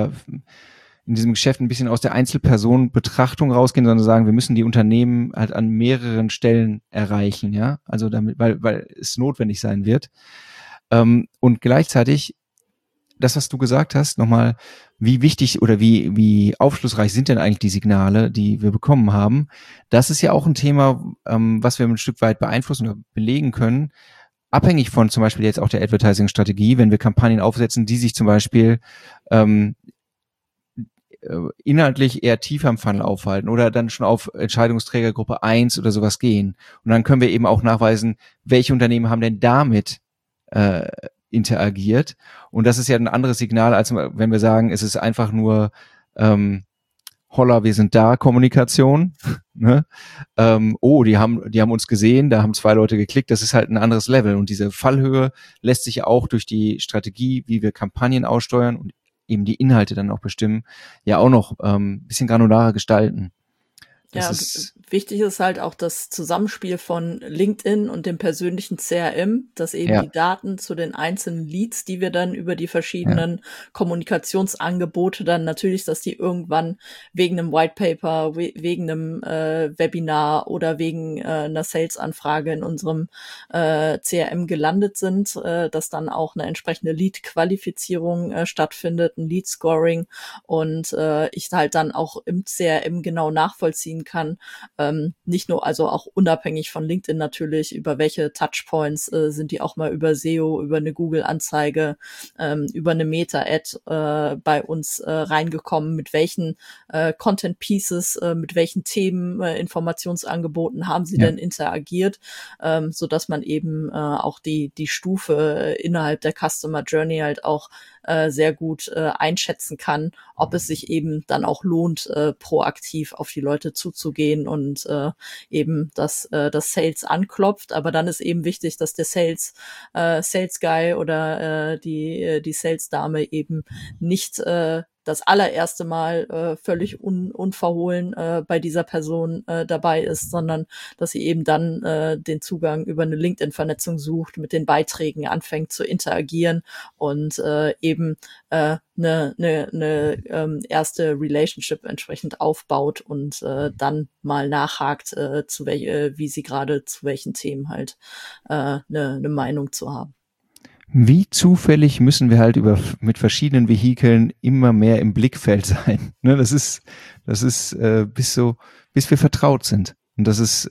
in diesem Geschäft ein bisschen aus der Einzelpersonenbetrachtung rausgehen, sondern sagen, wir müssen die Unternehmen halt an mehreren Stellen erreichen, ja, also damit, weil es notwendig sein wird. Und gleichzeitig, das, was du gesagt hast, nochmal, wie wichtig oder wie aufschlussreich sind denn eigentlich die Signale, die wir bekommen haben? Das ist ja auch ein Thema, was wir ein Stück weit beeinflussen oder belegen können, abhängig von zum Beispiel jetzt auch der Advertising-Strategie, wenn wir Kampagnen aufsetzen, die sich zum Beispiel inhaltlich eher tiefer im Funnel aufhalten oder dann schon auf Entscheidungsträgergruppe 1 oder sowas gehen. Und dann können wir eben auch nachweisen, welche Unternehmen haben denn damit interagiert. Und das ist ja ein anderes Signal, als wenn wir sagen, es ist einfach nur Holla, wir sind da, Kommunikation. Ne? Die haben uns gesehen, da haben 2 Leute geklickt, das ist halt ein anderes Level. Und diese Fallhöhe lässt sich ja auch durch die Strategie, wie wir Kampagnen aussteuern und eben die Inhalte dann auch bestimmen, ja auch noch bisschen granularer gestalten. Ja, wichtig ist halt auch das Zusammenspiel von LinkedIn und dem persönlichen CRM, dass eben die Daten zu den einzelnen Leads, die wir dann über die verschiedenen Kommunikationsangebote dann natürlich, dass die irgendwann wegen einem Whitepaper, wegen einem Webinar oder wegen einer Sales-Anfrage in unserem CRM gelandet sind, dass dann auch eine entsprechende Lead-Qualifizierung stattfindet, ein Lead-Scoring und ich halt dann auch im CRM genau nachvollziehen kann, nicht nur, also auch unabhängig von LinkedIn natürlich, über welche Touchpoints sind die auch mal über SEO, über eine Google-Anzeige, über eine Meta-Ad bei uns reingekommen, mit welchen Content-Pieces, mit welchen Themen, Informationsangeboten haben sie denn interagiert, so dass man eben auch die Stufe innerhalb der Customer Journey halt auch sehr gut einschätzen kann, ob es sich eben dann auch lohnt, proaktiv auf die Leute zuzugehen und eben das Sales anklopft. Aber dann ist eben wichtig, dass der Sales Guy oder die Sales Dame eben nicht das allererste Mal völlig unverhohlen bei dieser Person dabei ist, sondern dass sie eben dann den Zugang über eine LinkedIn-Vernetzung sucht, mit den Beiträgen anfängt zu interagieren und eben eine erste Relationship entsprechend aufbaut und dann mal nachhakt, wie sie gerade zu welchen Themen halt eine Meinung zu haben. Wie zufällig müssen wir halt mit verschiedenen Vehikeln immer mehr im Blickfeld sein. Ne, das ist bis wir vertraut sind. Und das ist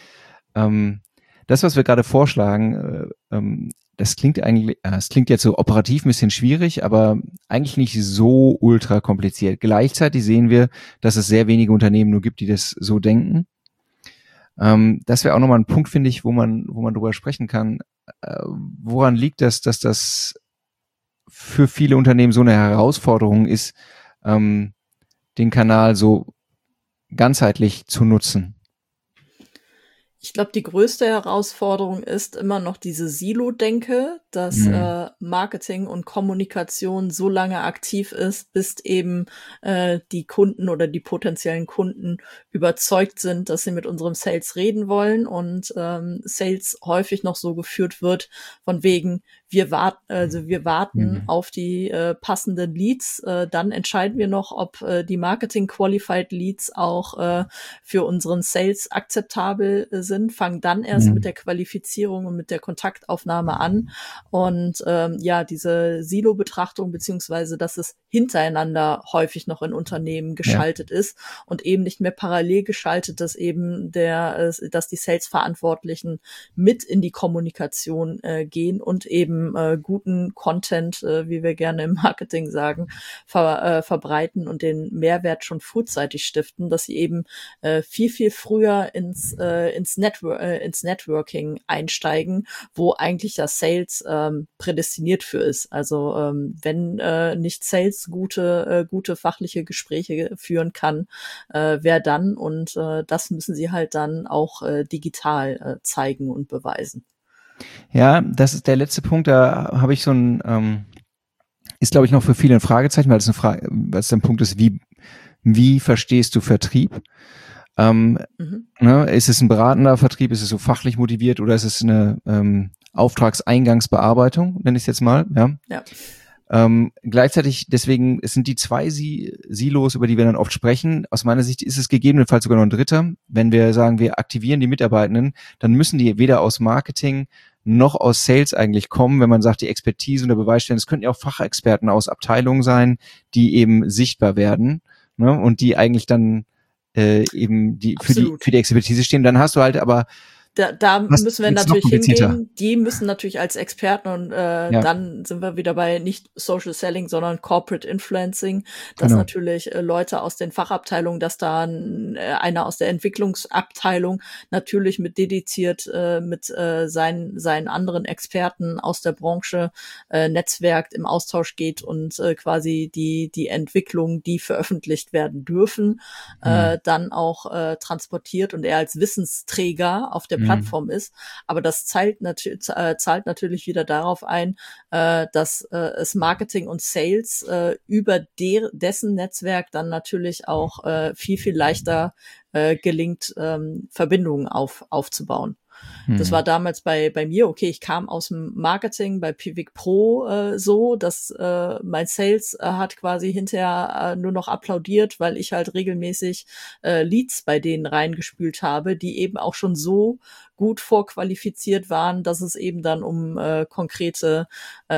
das, was wir gerade vorschlagen, das klingt eigentlich, es klingt jetzt so operativ ein bisschen schwierig, aber eigentlich nicht so ultra kompliziert. Gleichzeitig sehen wir, dass es sehr wenige Unternehmen nur gibt, die das so denken. Das wäre auch nochmal ein Punkt, finde ich, wo man drüber sprechen kann. Woran liegt das, dass das für viele Unternehmen so eine Herausforderung ist, den Kanal so ganzheitlich zu nutzen? Ich glaube, die größte Herausforderung ist immer noch diese Silo-Denke, dass Marketing und Kommunikation so lange aktiv ist, bis eben die Kunden oder die potenziellen Kunden überzeugt sind, dass sie mit unserem Sales reden wollen und Sales häufig noch so geführt wird, von wegen, wir warten auf die passenden Leads, dann entscheiden wir noch, ob die Marketing-Qualified Leads auch für unseren Sales akzeptabel sind, fangen dann erst mit der Qualifizierung und mit der Kontaktaufnahme an und diese Silo-Betrachtung beziehungsweise, dass es hintereinander häufig noch in Unternehmen geschaltet ist und eben nicht mehr parallel geschaltet, dass eben dass die Sales-Verantwortlichen mit in die Kommunikation gehen und eben guten Content, wie wir gerne im Marketing sagen, verbreiten und den Mehrwert schon frühzeitig stiften, dass sie eben viel, viel früher ins Networking einsteigen, wo eigentlich das Sales prädestiniert für ist. Also wenn nicht Sales gute fachliche Gespräche führen kann, wer dann? Und das müssen sie halt dann auch digital zeigen und beweisen. Ja, das ist der letzte Punkt, da habe ich so ein, ist glaube ich noch für viele ein Fragezeichen, weil es ein Punkt ist, wie verstehst du Vertrieb? Ne, ist es ein beratender Vertrieb, ist es so fachlich motiviert oder ist es eine Auftragseingangsbearbeitung, nenne ich es jetzt mal, ja. Gleichzeitig, deswegen, es sind die zwei Silos, über die wir dann oft sprechen. Aus meiner Sicht ist es gegebenenfalls sogar noch ein dritter. Wenn wir sagen, wir aktivieren die Mitarbeitenden, dann müssen die weder aus Marketing noch aus Sales eigentlich kommen, wenn man sagt, die Expertise und der Beweis stellen. Es könnten ja auch Fachexperten aus Abteilungen sein, die eben sichtbar werden, ne, und die eigentlich dann eben für die Expertise stehen. Dann hast du halt aber Da müssen wir natürlich hingehen. Die müssen natürlich als Experten und dann sind wir wieder bei nicht Social Selling, sondern Corporate Influencing, dass natürlich Leute aus den Fachabteilungen, dass da einer aus der Entwicklungsabteilung natürlich mit dediziert mit seinen anderen Experten aus der Branche netzwerkt, im Austausch geht und quasi die Entwicklung, die veröffentlicht werden dürfen, dann auch transportiert und er als Wissensträger auf der Plattform ist. Aber das zahlt natürlich wieder darauf ein, dass es Marketing und Sales über dessen Netzwerk dann natürlich auch viel, viel leichter gelingt, Verbindungen aufzubauen. Das war damals bei mir, okay, ich kam aus dem Marketing bei Pivik Pro so, dass mein Sales hat quasi hinterher nur noch applaudiert, weil ich halt regelmäßig Leads bei denen reingespült habe, die eben auch schon so gut vorqualifiziert waren, dass es eben dann um konkrete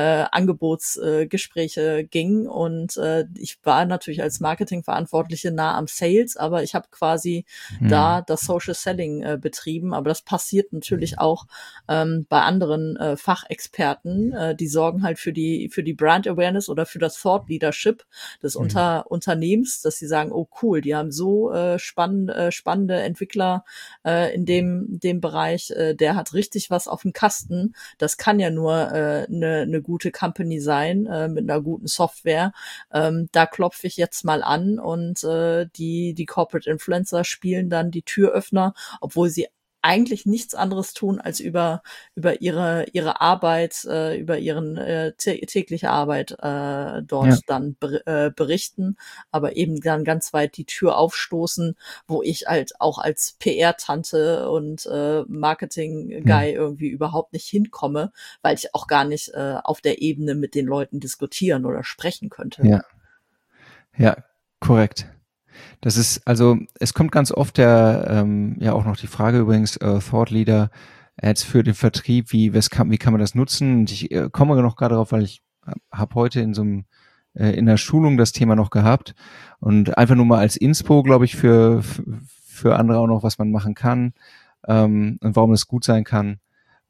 Angebotsgespräche ging. Und ich war natürlich als Marketingverantwortliche nah am Sales, aber ich habe quasi da das Social Selling betrieben. Aber das passiert natürlich auch bei anderen Fachexperten. Die sorgen halt für die Brand Awareness oder für das Thought Leadership des Unternehmens, dass sie sagen, oh cool, die haben so spannende Entwickler in dem Bereich. Der hat richtig was auf dem Kasten. Das kann ja nur eine gute Company sein mit einer guten Software. Da klopfe ich jetzt mal an und die Corporate Influencer spielen dann die Türöffner, obwohl sie eigentlich nichts anderes tun, als über ihre Arbeit, über ihren tägliche Arbeit dort dann berichten, aber eben dann ganz weit die Tür aufstoßen, wo ich halt auch als PR-Tante und Marketing-Guy irgendwie überhaupt nicht hinkomme, weil ich auch gar nicht auf der Ebene mit den Leuten diskutieren oder sprechen könnte. Ja, korrekt. Das ist, also es kommt ganz oft ja auch noch die Frage übrigens, Thought Leader Ads für den Vertrieb, wie kann man das nutzen? Und ich komme noch gerade drauf, weil ich habe heute in der Schulung das Thema noch gehabt und einfach nur mal als Inspo, glaube ich, für andere auch noch, was man machen kann und warum es gut sein kann.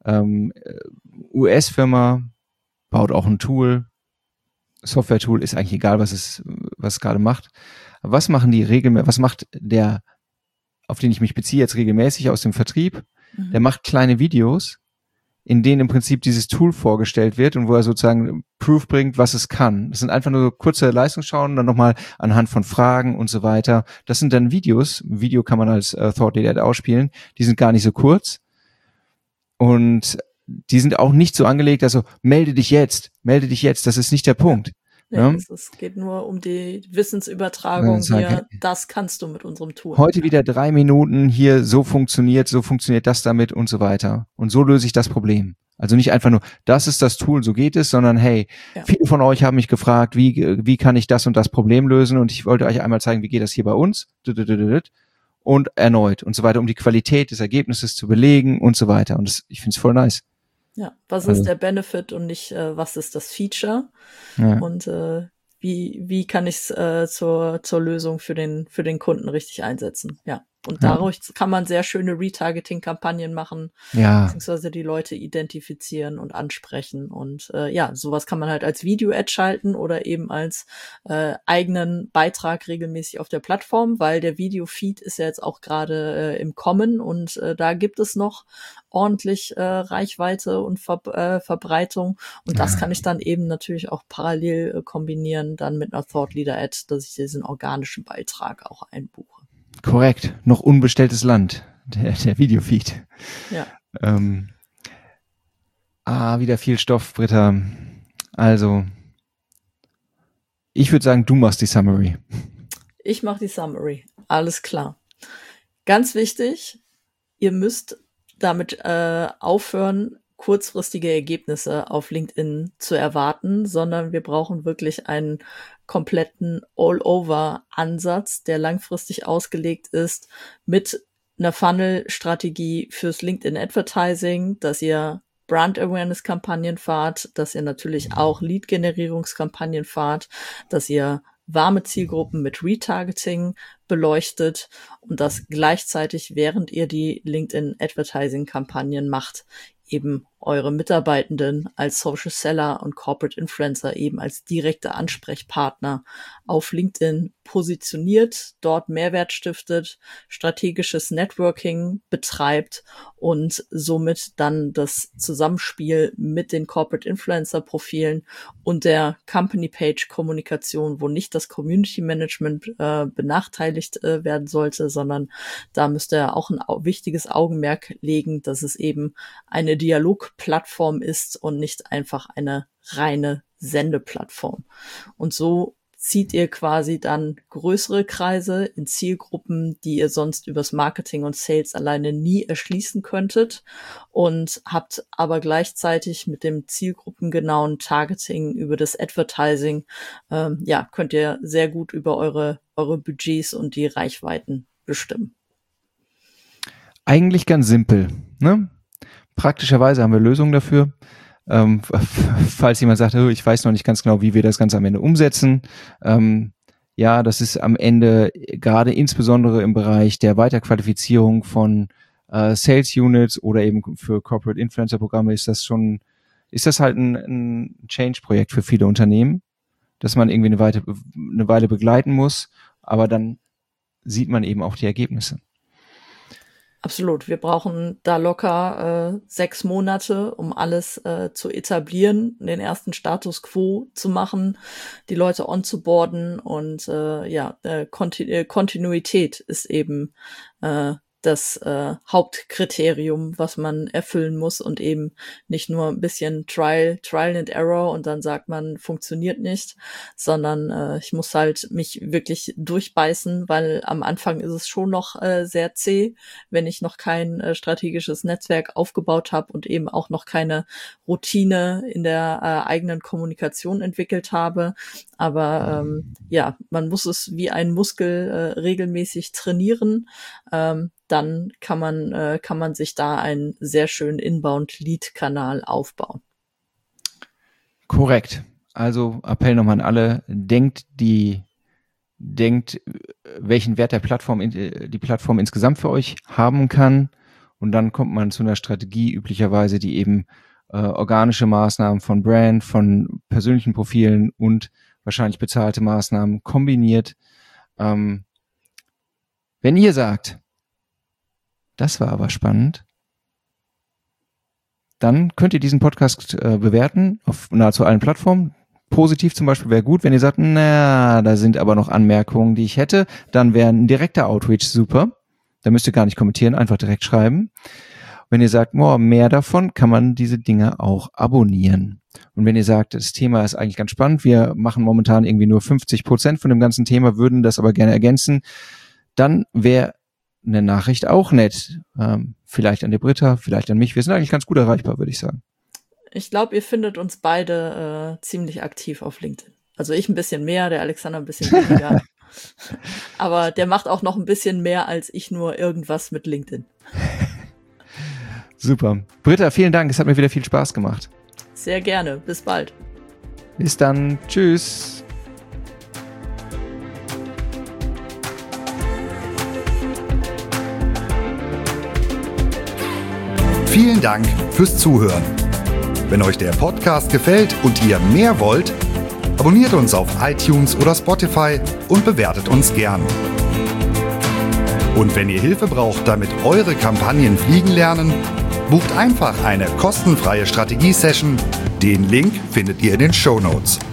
US-Firma baut auch ein Tool, Software-Tool, ist eigentlich egal, was es gerade macht. Was machen die regelmäßig, was macht der, auf den ich mich beziehe jetzt regelmäßig aus dem Vertrieb? Der macht kleine Videos, in denen im Prinzip dieses Tool vorgestellt wird und wo er sozusagen Proof bringt, was es kann. Das sind einfach nur kurze Leistungsschauen, dann nochmal anhand von Fragen und so weiter. Das sind dann Videos. Video kann man als Thought Leader ausspielen. Die sind gar nicht so kurz. Und die sind auch nicht so angelegt, also melde dich jetzt. Das ist nicht der Punkt. Ja. Es geht nur um die Wissensübertragung hier. Das kannst du mit unserem Tool. Heute wieder 3 Minuten hier, so funktioniert das damit und so weiter. Und so löse ich das Problem. Also nicht einfach nur, das ist das Tool, so geht es, sondern hey, viele von euch haben mich gefragt, wie kann ich das und das Problem lösen? Und ich wollte euch einmal zeigen, wie geht das hier bei uns? Und erneut und so weiter, um die Qualität des Ergebnisses zu belegen und so weiter. Und ich finde es voll nice. Ja, was ist der Benefit und nicht, was ist das Feature? Ja. Und wie kann ich es zur Lösung für den Kunden richtig einsetzen? Ja. Und dadurch kann man sehr schöne Retargeting-Kampagnen machen, beziehungsweise die Leute identifizieren und ansprechen. Und sowas kann man halt als Video-Ad schalten oder eben als eigenen Beitrag regelmäßig auf der Plattform, weil der Video-Feed ist ja jetzt auch gerade im Kommen und da gibt es noch ordentlich Reichweite und Verbreitung. Und das kann ich dann eben natürlich auch parallel kombinieren dann mit einer Thought Leader Ad, dass ich diesen organischen Beitrag auch einbuche. Korrekt, noch unbestelltes Land, der Videofeed. Ja. Wieder viel Stoff, Britta. Also, ich würde sagen, du machst die Summary. Ich mache die Summary, alles klar. Ganz wichtig, ihr müsst damit aufhören, kurzfristige Ergebnisse auf LinkedIn zu erwarten, sondern wir brauchen wirklich einen kompletten All-Over-Ansatz, der langfristig ausgelegt ist mit einer Funnel-Strategie fürs LinkedIn-Advertising, dass ihr Brand-Awareness-Kampagnen fahrt, dass ihr natürlich auch Lead-Generierungskampagnen fahrt, dass ihr warme Zielgruppen mit Retargeting beleuchtet und das gleichzeitig, während ihr die LinkedIn-Advertising-Kampagnen macht, eben eure Mitarbeitenden als Social Seller und Corporate Influencer eben als direkte Ansprechpartner auf LinkedIn positioniert, dort Mehrwert stiftet, strategisches Networking betreibt und somit dann das Zusammenspiel mit den Corporate Influencer Profilen und der Company Page Kommunikation, wo nicht das Community Management benachteiligt werden sollte, sondern da müsst ihr auch ein wichtiges Augenmerk legen, dass es eben eine Dialogplattform ist und nicht einfach eine reine Sendeplattform. Und so zieht ihr quasi dann größere Kreise in Zielgruppen, die ihr sonst übers Marketing und Sales alleine nie erschließen könntet und habt aber gleichzeitig mit dem zielgruppengenauen Targeting über das Advertising, könnt ihr sehr gut über eure Budgets und die Reichweiten bestimmen. Eigentlich ganz simpel, ne? Praktischerweise haben wir Lösungen dafür. Falls jemand sagt, ich weiß noch nicht ganz genau, wie wir das Ganze am Ende umsetzen. Das ist am Ende gerade insbesondere im Bereich der Weiterqualifizierung von Sales Units oder eben für Corporate Influencer Programme ist das halt ein Change-Projekt für viele Unternehmen, dass man irgendwie eine Weile begleiten muss, aber dann sieht man eben auch die Ergebnisse. Absolut. Wir brauchen da locker 6 Monate, um alles zu etablieren, den ersten Status quo zu machen, die Leute onzuboarden und Kontinuität ist eben das Hauptkriterium, was man erfüllen muss und eben nicht nur ein bisschen Trial and Error und dann sagt man, funktioniert nicht, sondern ich muss halt mich wirklich durchbeißen, weil am Anfang ist es schon noch sehr zäh, wenn ich noch kein strategisches Netzwerk aufgebaut habe und eben auch noch keine Routine in der eigenen Kommunikation entwickelt habe. Aber man muss es wie ein Muskel regelmäßig trainieren. Dann kann man sich da einen sehr schönen Inbound-Lead-Kanal aufbauen. Korrekt. Also Appell nochmal an alle, denkt, welchen Wert die Plattform insgesamt für euch haben kann und dann kommt man zu einer Strategie üblicherweise, die eben organische Maßnahmen von Brand, von persönlichen Profilen und wahrscheinlich bezahlte Maßnahmen kombiniert. Wenn ihr sagt, das war aber spannend, dann könnt ihr diesen Podcast bewerten auf nahezu allen Plattformen. Positiv zum Beispiel wäre gut, wenn ihr sagt, da sind aber noch Anmerkungen, die ich hätte, dann wäre ein direkter Outreach super. Da müsst ihr gar nicht kommentieren, einfach direkt schreiben. Wenn ihr sagt, mehr davon, kann man diese Dinge auch abonnieren. Und wenn ihr sagt, das Thema ist eigentlich ganz spannend, wir machen momentan irgendwie nur 50% von dem ganzen Thema, würden das aber gerne ergänzen, dann wäre eine Nachricht auch nett. Vielleicht an die Britta, vielleicht an mich. Wir sind eigentlich ganz gut erreichbar, würde ich sagen. Ich glaube, ihr findet uns beide ziemlich aktiv auf LinkedIn. Also ich ein bisschen mehr, der Alexander ein bisschen weniger. Aber der macht auch noch ein bisschen mehr als ich nur irgendwas mit LinkedIn. Super. Britta, vielen Dank. Es hat mir wieder viel Spaß gemacht. Sehr gerne. Bis bald. Bis dann. Tschüss. Vielen Dank fürs Zuhören. Wenn euch der Podcast gefällt und ihr mehr wollt, abonniert uns auf iTunes oder Spotify und bewertet uns gern. Und wenn ihr Hilfe braucht, damit eure Kampagnen fliegen lernen, bucht einfach eine kostenfreie Strategie-Session. Den Link findet ihr in den Shownotes.